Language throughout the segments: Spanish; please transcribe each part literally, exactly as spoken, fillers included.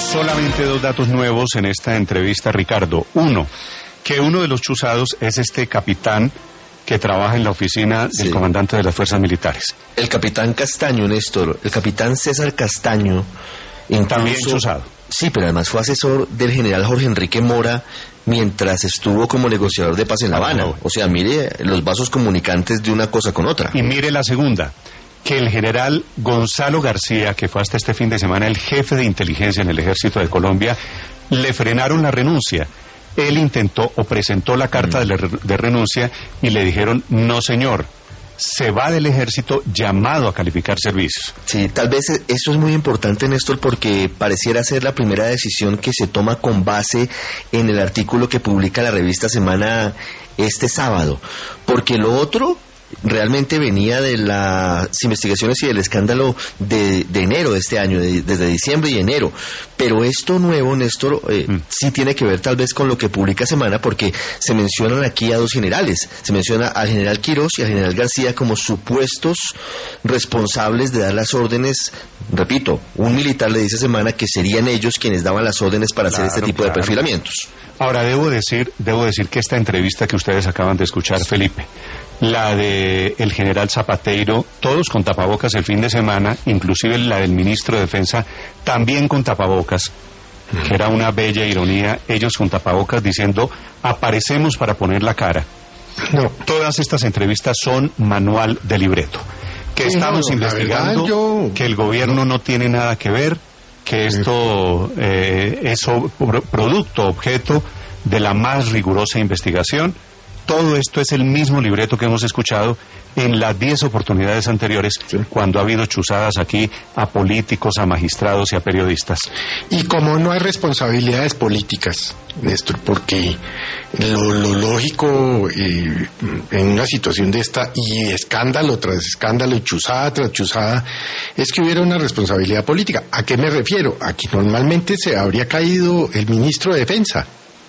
Solamente dos datos nuevos en esta entrevista, Ricardo. Uno, que uno de los chuzados es este capitán que trabaja en la oficina del sí. comandante de las fuerzas militares. El capitán Castaño, Néstor, el capitán César Castaño. Incluso, también chuzado. Sí, pero además fue asesor del general Jorge Enrique Mora mientras estuvo como negociador de paz en La Habana. Ah, no. O sea, mire los vasos comunicantes de una cosa con otra. Y mire la segunda, que el general Gonzalo García, que fue hasta este fin de semana el jefe de inteligencia en el Ejército de Colombia, le frenaron la renuncia. Él intentó o presentó la carta mm. de, de renuncia y le dijeron, no señor, se va del ejército llamado a calificar servicios. Sí, tal vez eso es muy importante, Néstor, porque pareciera ser la primera decisión que se toma con base en el artículo que publica la revista Semana este sábado, porque lo otro realmente venía de las investigaciones y del escándalo de, de enero de este año, de, desde diciembre y enero. Pero esto nuevo, Néstor, eh, mm. sí tiene que ver tal vez con lo que publica Semana, porque se mencionan aquí a dos generales. Se menciona al general Quirós y al general García como supuestos responsables de dar las órdenes. Repito, un militar le dice a Semana que serían ellos quienes daban las órdenes para claro, hacer este tipo claro. de perfilamientos. Ahora, debo decir, debo decir que esta entrevista que ustedes acaban de escuchar, Felipe, la de el general Zapateiro, todos con tapabocas el fin de semana, inclusive la del ministro de Defensa, también con tapabocas, mm. que era una bella ironía, ellos con tapabocas diciendo, aparecemos para poner la cara. No, todas estas entrevistas son manual de libreto, que sí, estamos no, investigando, verdad, yo... que el gobierno no tiene nada que ver, que esto eh, es producto, objeto de la más rigurosa investigación. Todo esto es el mismo libreto que hemos escuchado en las diez oportunidades anteriores, sí. cuando ha habido chuzadas aquí a políticos, a magistrados y a periodistas. Y como no hay responsabilidades políticas, Néstor, porque lo, lo lógico eh, en una situación de esta, y escándalo tras escándalo, y chuzada tras chuzada, es que hubiera una responsabilidad política. ¿A qué me refiero? Aquí normalmente se habría caído el ministro de Defensa.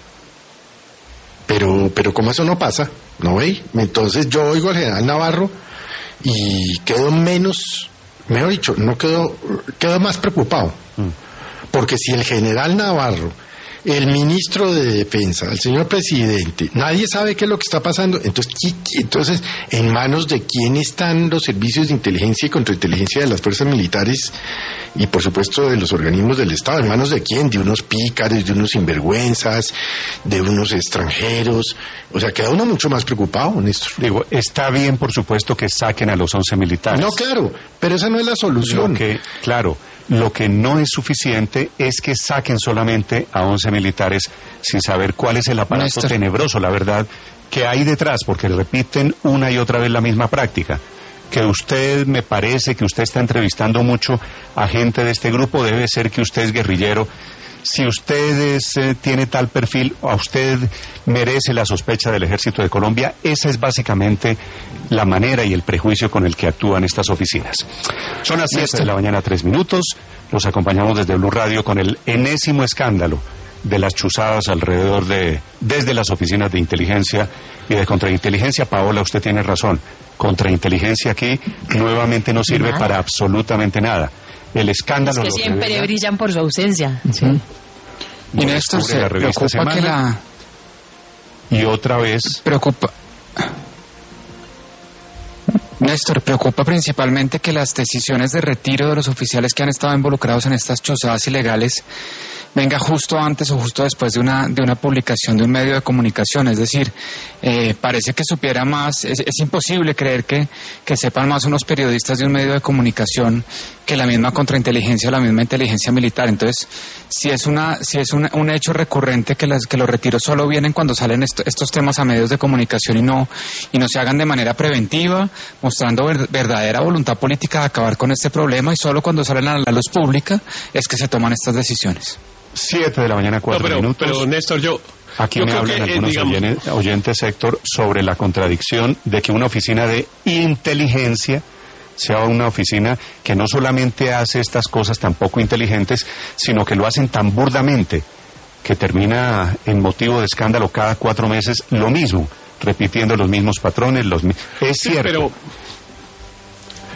Pero, pero como eso no pasa, ¿no ve? Entonces yo oigo al general Navarro y quedo menos, mejor dicho, no quedo, quedo más preocupado. Mm. Porque si el general Navarro, el ministro de Defensa, el señor presidente, nadie sabe qué es lo que está pasando, entonces, entonces ¿en manos de quién están los servicios de inteligencia y contrainteligencia de las fuerzas militares y por supuesto de los organismos del Estado? ¿En manos de quién? De unos pícaros, de unos sinvergüenzas, de unos extranjeros. O sea, queda uno mucho más preocupado, Néstor. Digo, está bien, por supuesto, que saquen a los once militares. No, claro, pero esa no es la solución. Lo que, claro, lo que no es suficiente es que saquen solamente a once militares sin saber cuál es el aparato Néstor. tenebroso, la verdad, que hay detrás, porque repiten una y otra vez la misma práctica. Que usted, me parece que usted está entrevistando mucho a gente de este grupo, debe ser que usted es guerrillero. Si usted es, eh, tiene tal perfil, a usted merece la sospecha del Ejército de Colombia. Esa es básicamente la manera y el prejuicio con el que actúan estas oficinas. Son las siete de la mañana, tres minutos. Los acompañamos desde Blue Radio con el enésimo escándalo de las chuzadas alrededor de, desde las oficinas de inteligencia y de contrainteligencia. Paola, usted tiene razón. Contrainteligencia aquí nuevamente no sirve nada. para absolutamente nada. El escándalo... Es que siempre revela. brillan por su ausencia. Sí. Y Néstor, se la revista preocupa que la... Y otra vez... Preocupa... Néstor, preocupa principalmente que las decisiones de retiro de los oficiales que han estado involucrados en estas chuzadas ilegales venga justo antes o justo después de una de una publicación de un medio de comunicación. Es decir, eh, parece que supiera más, es, es imposible creer que, que sepan más unos periodistas de un medio de comunicación que la misma contrainteligencia o la misma inteligencia militar. Entonces, si es una si es un, un hecho recurrente que las que los retiros solo vienen cuando salen esto, estos temas a medios de comunicación y no y no se hagan de manera preventiva, mostrando ver, verdadera voluntad política de acabar con este problema, y solo cuando salen a la luz pública es que se toman estas decisiones. Siete de la mañana, cuatro no, pero, minutos. Pero, Néstor, yo... Aquí yo me hablan que, algunos digamos... oyentes, oyentes, Héctor, sobre la contradicción de que una oficina de inteligencia sea una oficina que no solamente hace estas cosas tan poco inteligentes, sino que lo hacen tan burdamente, que termina en motivo de escándalo cada cuatro meses lo mismo, repitiendo los mismos patrones, los es sí, cierto. Pero...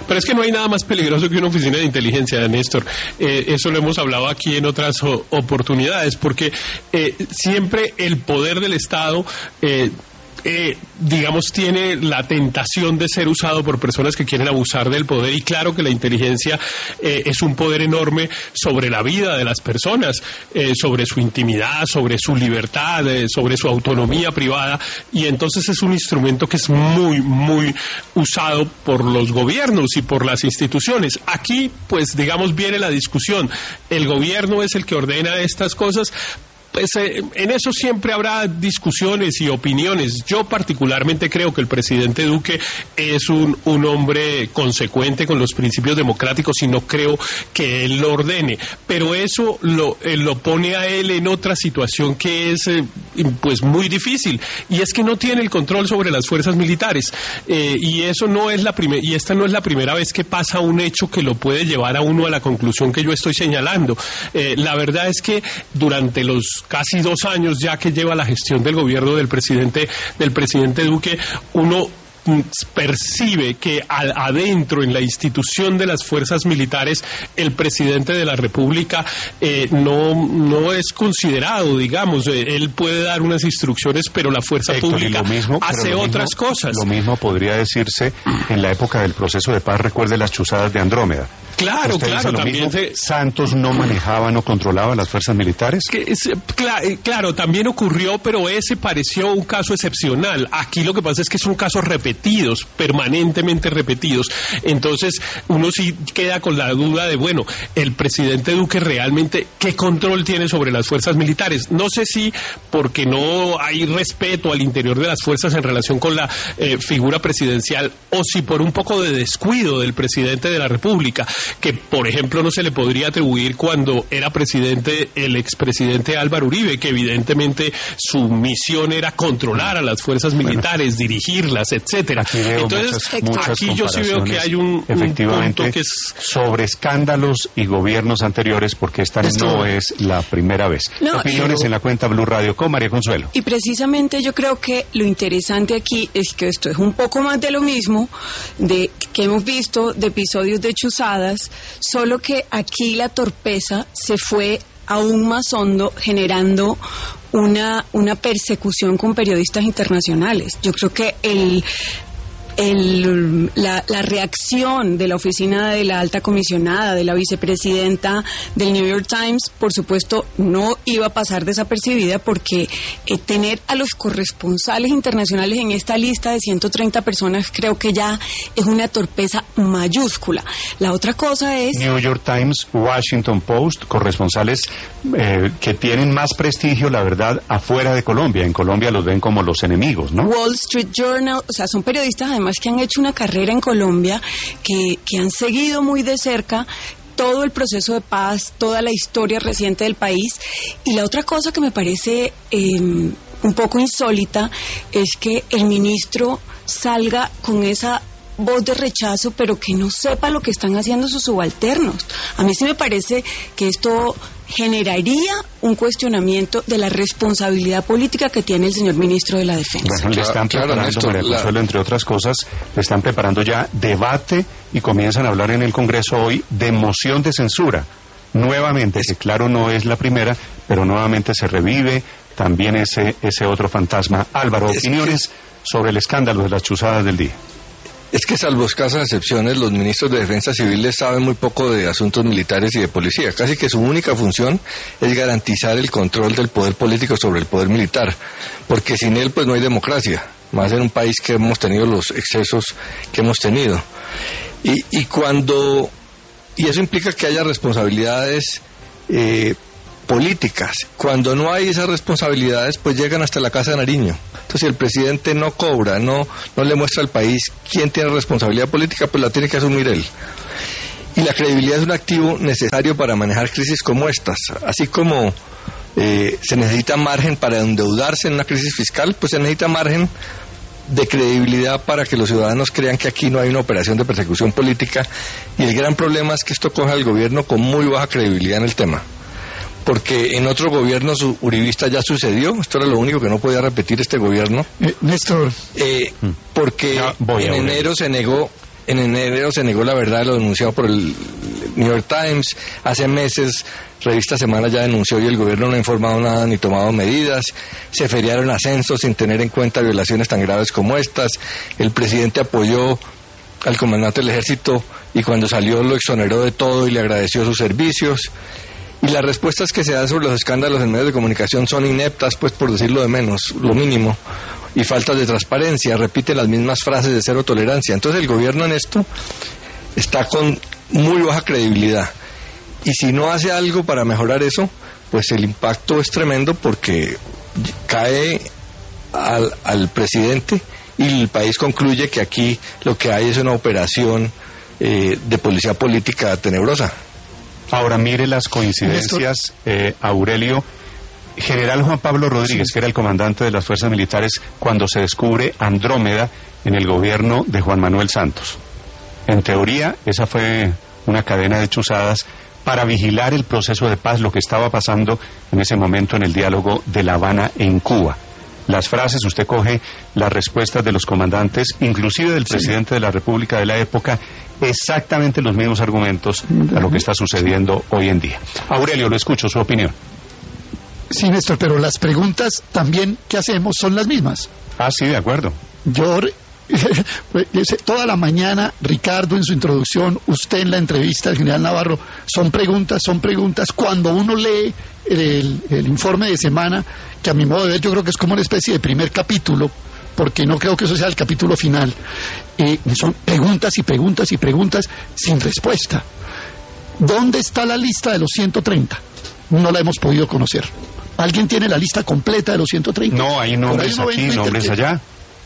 Pero es que no hay nada más peligroso que una oficina de inteligencia, Néstor. Eh, eso lo hemos hablado aquí en otras o, oportunidades, porque eh, siempre el poder del Estado... Eh, Eh, digamos, tiene la tentación de ser usado por personas que quieren abusar del poder, y claro que la inteligencia eh, es un poder enorme sobre la vida de las personas, eh, sobre su intimidad, sobre su libertad, eh, sobre su autonomía privada, y entonces es un instrumento que es muy, muy usado por los gobiernos y por las instituciones. Aquí, pues, digamos, viene la discusión. El gobierno es el que ordena estas cosas. Pues eh, en eso siempre habrá discusiones y opiniones. Yo particularmente creo que el presidente Duque es un, un hombre consecuente con los principios democráticos, y no creo que él lo ordene. Pero eso lo, eh, lo pone a él en otra situación que es eh, pues muy difícil, y es que no tiene el control sobre las fuerzas militares. Eh, y eso no es la primer, y esta no es la primera vez que pasa un hecho que lo puede llevar a uno a la conclusión que yo estoy señalando. Eh, la verdad es que durante los casi dos años ya que lleva la gestión del gobierno del presidente del presidente Duque, uno percibe que al, adentro en la institución de las fuerzas militares el presidente de la República eh, no no es considerado, digamos, eh, él puede dar unas instrucciones, pero la fuerza Héctor, pública mismo, hace otras mismo, cosas. Lo mismo podría decirse en la época del proceso de paz. Recuerde las chuzadas de Andrómeda. Claro, ¿Usted claro, también se... Santos no manejaba, no controlaba las fuerzas militares. Que es, cl- claro, también ocurrió, pero ese pareció un caso excepcional. Aquí lo que pasa es que son casos repetidos, permanentemente repetidos. Entonces, uno sí queda con la duda de, bueno, el presidente Duque realmente, ¿qué control tiene sobre las fuerzas militares? No sé si porque no hay respeto al interior de las fuerzas en relación con la eh, figura presidencial, o si por un poco de descuido del presidente de la República, que por ejemplo no se le podría atribuir cuando era presidente el expresidente Álvaro Uribe, que evidentemente su misión era controlar a las fuerzas militares, bueno, dirigirlas, etcétera. Aquí Entonces, muchas, muchas aquí yo sí veo que hay un, efectivamente, un punto que es sobre escándalos y gobiernos anteriores, porque esta Esto... no es la primera vez. No, Opiniones yo... en la cuenta Blue Radio con María Consuelo. Y precisamente yo creo que lo interesante aquí es que esto es un poco más de lo mismo de que hemos visto de episodios de chuzadas, solo que aquí la torpeza se fue aún más hondo, generando una, una persecución con periodistas internacionales. Yo creo que el... El, la, la reacción de la oficina de la alta comisionada, de la vicepresidenta del New York Times, por supuesto, no iba a pasar desapercibida, porque eh, tener a los corresponsales internacionales en esta lista de ciento treinta personas creo que ya es una torpeza mayúscula. La otra cosa es... New York Times, Washington Post, corresponsales eh, que tienen más prestigio, la verdad, afuera de Colombia. En Colombia los ven como los enemigos, ¿no? Wall Street Journal, o sea, son periodistas además que han hecho una carrera en Colombia, que, que han seguido muy de cerca todo el proceso de paz, toda la historia reciente del país. Y la otra cosa que me parece eh, un poco insólita es que el ministro salga con esa voz de rechazo, pero que no sepa lo que están haciendo sus subalternos. A mí sí me parece que esto generaría un cuestionamiento de la responsabilidad política que tiene el señor ministro de la Defensa. Bueno, le están claro, preparando, claro, María Consuelo, la... entre otras cosas, le están preparando ya debate y comienzan a hablar en el Congreso hoy de moción de censura. Nuevamente, que claro no es la primera, pero nuevamente se revive también ese, ese otro fantasma. Álvaro, opiniones sobre el escándalo de las chuzadas del día. Es que, salvo escasas excepciones, los ministros de Defensa Civiles saben muy poco de asuntos militares y de policía. Casi que su única función es garantizar el control del poder político sobre el poder militar, porque sin él pues no hay democracia, más en un país que hemos tenido los excesos que hemos tenido. Y, y cuando y eso implica que haya responsabilidades eh, políticas. Cuando no hay esas responsabilidades, pues llegan hasta la Casa de Nariño. Entonces, si el presidente no cobra, no, no le muestra al país quién tiene responsabilidad política, pues la tiene que asumir él. Y la credibilidad es un activo necesario para manejar crisis como estas. Así como eh, se necesita margen para endeudarse en una crisis fiscal, pues se necesita margen de credibilidad para que los ciudadanos crean que aquí no hay una operación de persecución política. Y el gran problema es que esto coge al gobierno con muy baja credibilidad en el tema, porque en otro gobierno uribista ya sucedió. Esto era lo único que no podía repetir este gobierno. Eh, Néstor. Eh, porque en enero se negó En enero se negó la verdad de lo denunciado por el New York Times. Hace meses, Revista Semana ya denunció y el gobierno no ha informado nada ni tomado medidas. Se feriaron ascensos sin tener en cuenta violaciones tan graves como estas. El presidente apoyó al comandante del ejército y cuando salió lo exoneró de todo y le agradeció sus servicios. Y las respuestas que se dan sobre los escándalos en medios de comunicación son ineptas, pues por decirlo de menos, lo mínimo. Y faltas de transparencia, repite las mismas frases de cero tolerancia. Entonces el gobierno en esto está con muy baja credibilidad. Y si no hace algo para mejorar eso, pues el impacto es tremendo porque cae al, al presidente y el país concluye que aquí lo que hay es una operación eh, de policía política tenebrosa. Ahora mire las coincidencias, eh, Aurelio. General Juan Pablo Rodríguez, que era el comandante de las fuerzas militares cuando se descubre Andrómeda en el gobierno de Juan Manuel Santos. En teoría, esa fue una cadena de chuzadas para vigilar el proceso de paz, lo que estaba pasando en ese momento en el diálogo de La Habana en Cuba. Las frases, usted coge las respuestas de los comandantes, inclusive del presidente de la República de la época, exactamente los mismos argumentos a lo que está sucediendo hoy en día. Aurelio, lo escucho, su opinión. Sí, Néstor, pero las preguntas también que hacemos son las mismas. Ah, sí, de acuerdo. Yo, toda la mañana, Ricardo en su introducción, usted en la entrevista del general Navarro, son preguntas, son preguntas. Cuando uno lee el, el informe de semana, que a mi modo de ver yo creo que es como una especie de primer capítulo, porque no creo que eso sea el capítulo final, eh, son preguntas y preguntas y preguntas sin respuesta. ¿Dónde está la lista de los ciento treinta? No la hemos podido conocer. ¿Alguien tiene la lista completa de los ciento treinta? No, hay nombres aquí, nombres allá.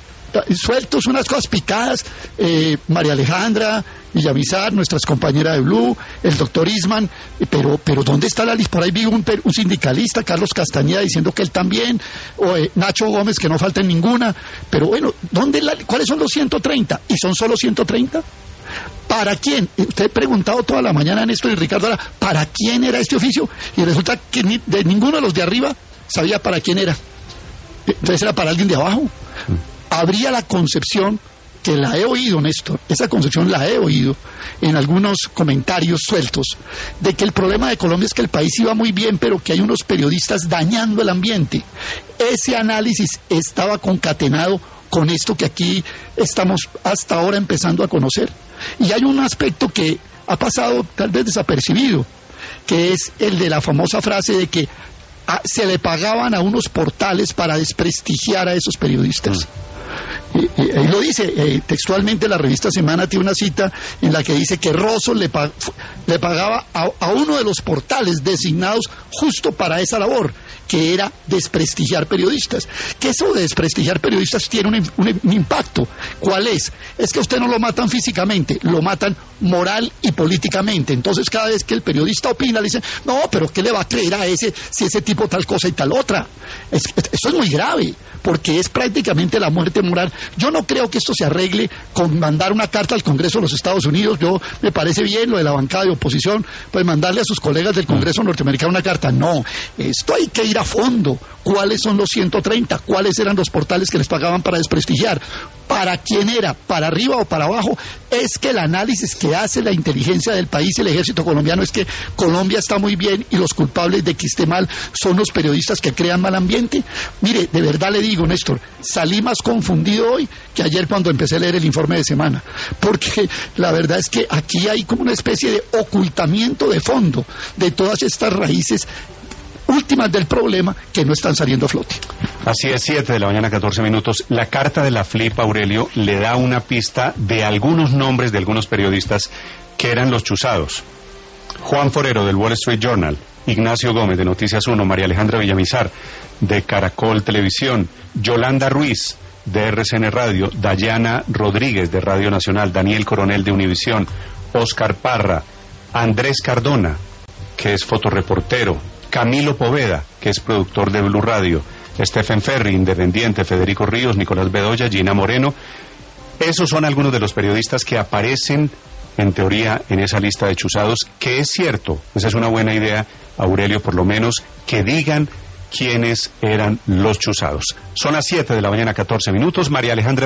Sueltos, unas cosas picadas. eh, María Alejandra Villamizar, nuestras compañeras de Blue, el doctor Isman, eh, pero pero ¿dónde está la lista? Por ahí vi un, un sindicalista, Carlos Castañeda, diciendo que él también, o eh, Nacho Gómez, que no falta en ninguna, pero bueno, ¿dónde la, ¿cuáles son los ciento treinta? ¿Y son solo ciento treinta? ¿Para quién? Usted ha preguntado toda la mañana, Néstor y Ricardo, ahora, ¿para quién era este oficio? Y resulta que ni, de ninguno de los de arriba sabía para quién era. Entonces era para alguien de abajo. Habría la concepción, que la he oído, Néstor, esa concepción la he oído en algunos comentarios sueltos, de que el problema de Colombia es que el país iba muy bien, pero que hay unos periodistas dañando el ambiente. Ese análisis estaba concatenado con esto que aquí estamos hasta ahora empezando a conocer. Y hay un aspecto que ha pasado tal vez desapercibido, que es el de la famosa frase de que a, se le pagaban a unos portales para desprestigiar a esos periodistas. Mm. Y, y, y lo dice eh, textualmente, la revista Semana tiene una cita en la que dice que Rosso le, pag, le pagaba a, a uno de los portales designados justo para esa labor, que era desprestigiar periodistas. Que eso de desprestigiar periodistas tiene un, un, un impacto. ¿Cuál es? Es que a usted no lo matan físicamente, lo matan moral y políticamente. Entonces cada vez que el periodista opina, le dicen, no, pero ¿qué le va a creer a ese si ese tipo tal cosa y tal otra? Es, eso es muy grave, porque es prácticamente la muerte moral. Yo no creo que esto se arregle con mandar una carta al Congreso de los Estados Unidos. Yo me parece bien lo de la bancada de oposición, pues mandarle a sus colegas del Congreso norteamericano una carta. No, esto hay que ir a fondo. ¿Cuáles son los ciento treinta? ¿Cuáles eran los portales que les pagaban para desprestigiar? ¿Para quién era? ¿Para arriba o para abajo? Es que el análisis que hace la inteligencia del país y el ejército colombiano es que Colombia está muy bien y los culpables de que esté mal son los periodistas que crean mal ambiente. Mire, de verdad le digo, Néstor, salí más confundido hoy que ayer cuando empecé a leer el informe de semana, porque la verdad es que aquí hay como una especie de ocultamiento de fondo de todas estas raíces últimas del problema que no están saliendo a flote. Así es, siete de la mañana, catorce minutos. La carta de la F L I P, Aurelio, le da una pista de algunos nombres de algunos periodistas que eran los chuzados. Juan Forero, del Wall Street Journal, Ignacio Gómez, de Noticias uno, María Alejandra Villamizar, de Caracol Televisión, Yolanda Ruiz, de R C N Radio, Dayana Rodríguez, de Radio Nacional, Daniel Coronel, de Univisión, Oscar Parra, Andrés Cardona, que es fotoreportero, Camilo Poveda, que es productor de Blue Radio, Stephen Ferry, Independiente, Federico Ríos, Nicolás Bedoya, Gina Moreno. Esos son algunos de los periodistas que aparecen, en teoría, en esa lista de chuzados, que es cierto, esa es una buena idea, Aurelio, por lo menos, que digan quiénes eran los chuzados. Son las siete de la mañana, catorce minutos. María Alejandra